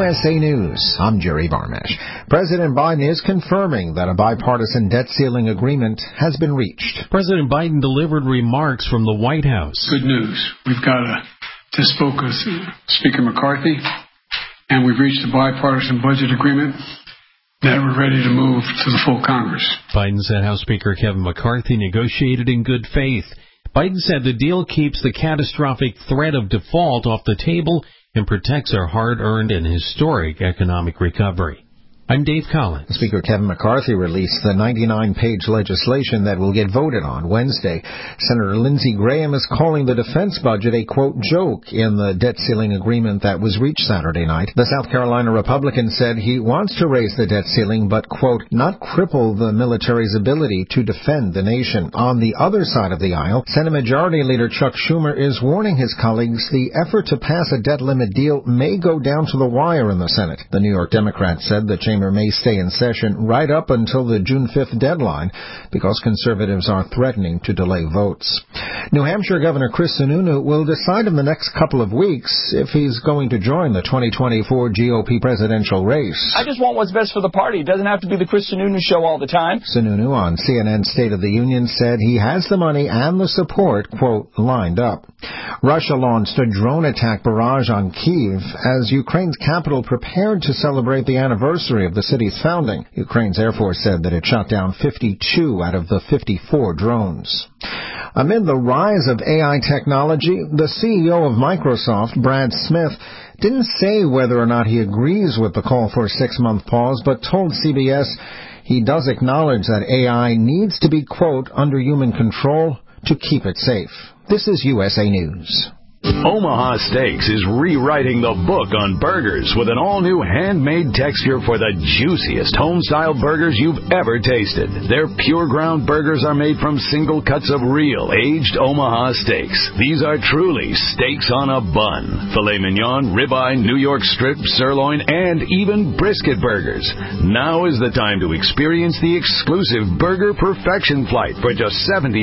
USA News. I'm Jerry Barmash. President Biden is confirming that a bipartisan debt ceiling agreement has been reached. President Biden delivered remarks from the White House. Good news. We've got just spoke with Speaker McCarthy, and we've reached a bipartisan budget agreement that we're ready to move to the full Congress. Biden said House Speaker Kevin McCarthy negotiated in good faith. Biden said the deal keeps the catastrophic threat of default off the table and protects our hard-earned and historic economic recovery. I'm Dave Collins. Speaker Kevin McCarthy released the 99-page legislation that will get voted on Wednesday. Senator Lindsey Graham is calling the defense budget a, quote, joke in the debt ceiling agreement that was reached Saturday night. The South Carolina Republican said he wants to raise the debt ceiling but, quote, not cripple the military's ability to defend the nation. On the other side of the aisle, Senate Majority Leader Chuck Schumer is warning his colleagues the effort to pass a debt limit deal may go down to the wire in the Senate. The New York Democrat said the chamber may stay in session right up until the June 5th deadline because conservatives are threatening to delay votes. New Hampshire Governor Chris Sununu will decide in the next couple of weeks if he's going to join the 2024 GOP presidential race. I just want what's best for the party. It doesn't have to be the Chris Sununu show all the time. Sununu on CNN State of the Union said he has the money and the support, quote, lined up. Russia launched a drone attack barrage on Kyiv as Ukraine's capital prepared to celebrate the anniversary of the city's founding. Ukraine's Air Force said that it shot down 52 out of the 54 drones. Amid the rise of AI technology, the CEO of Microsoft, Brad Smith, didn't say whether or not he agrees with the call for a 6-month pause, but told CBS he does acknowledge that AI needs to be, quote, under human control to keep it safe. This is USA News. Omaha Steaks is rewriting the book on burgers with an all-new handmade texture for the juiciest home-style burgers you've ever tasted. Their pure ground burgers are made from single cuts of real, aged Omaha steaks. These are truly steaks on a bun. Filet mignon, ribeye, New York strip, sirloin, and even brisket burgers. Now is the time to experience the exclusive Burger Perfection Flight for just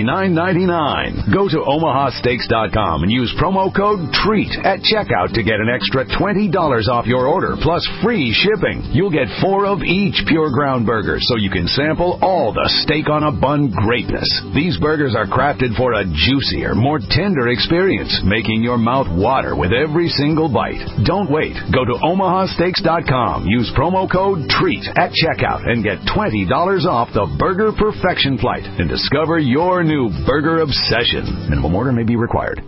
$79.99. Go to omahasteaks.com and use promo code TREAT at checkout to get an extra $20 off your order, plus free shipping. You'll get 4 of each pure ground burger, so you can sample all the steak on a bun greatness. These burgers are crafted for a juicier, more tender experience, making your mouth water with every single bite. Don't wait. Go to omahasteaks.com. Use promo code TREAT at checkout and get $20 off the Burger Perfection Flight and discover your new burger obsession. Minimum order may be required.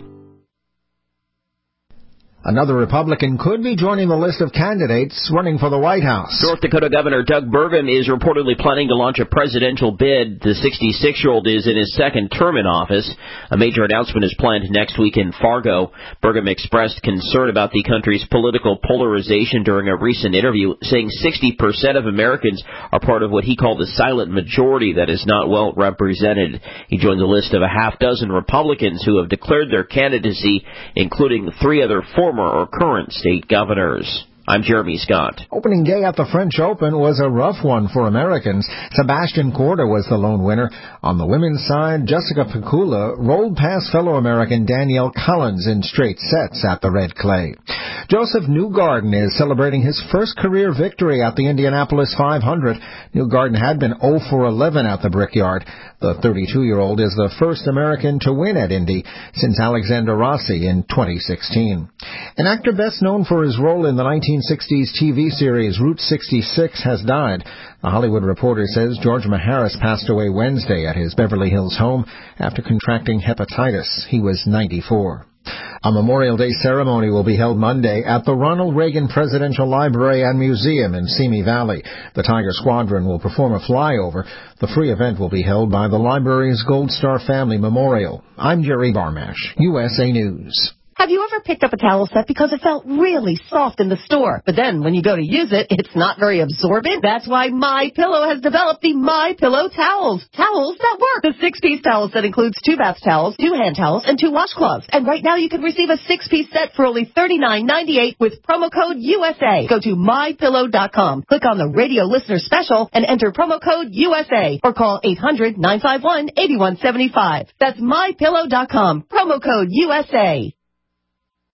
Another Republican could be joining the list of candidates running for the White House. North Dakota Governor Doug Burgum is reportedly planning to launch a presidential bid. The 66-year-old is in his second term in office. A major announcement is planned next week in Fargo. Burgum expressed concern about the country's political polarization during a recent interview, saying 60% of Americans are part of what he called the silent majority that is not well represented. He joined the list of a half dozen Republicans who have declared their candidacy, including 3 other former or current state governors. I'm Jeremy Scott. Opening day at the French Open was a rough one for Americans. Sebastian Korda was the lone winner. On the women's side, Jessica Pegula rolled past fellow American Danielle Collins in straight sets at the red clay. Joseph Newgarden is celebrating his first career victory at the Indianapolis 500. Newgarden had been 0 for 11 at the Brickyard. The 32-year-old is the first American to win at Indy since Alexander Rossi in 2016. An actor best known for his role in the 1960s TV series Route 66 has died. The Hollywood Reporter says George Maharis passed away Wednesday at his Beverly Hills home after contracting hepatitis. He was 94. A Memorial Day ceremony will be held Monday at the Ronald Reagan Presidential Library and Museum in Simi Valley. The Tiger Squadron will perform a flyover. The free event will be held by the library's Gold Star Family Memorial. I'm Jerry Barmash, USA News. Have you ever picked up a towel set because it felt really soft in the store, but then when you go to use it, it's not very absorbent? That's why MyPillow has developed the MyPillow towels. Towels that work. The 6-piece towel set includes 2 bath towels, 2 hand towels, and 2 washcloths. And right now you can receive a 6-piece set for only $39.98 with promo code USA. Go to MyPillow.com. Click on the radio listener special and enter promo code USA or call 800-951-8175. That's MyPillow.com. Promo code USA.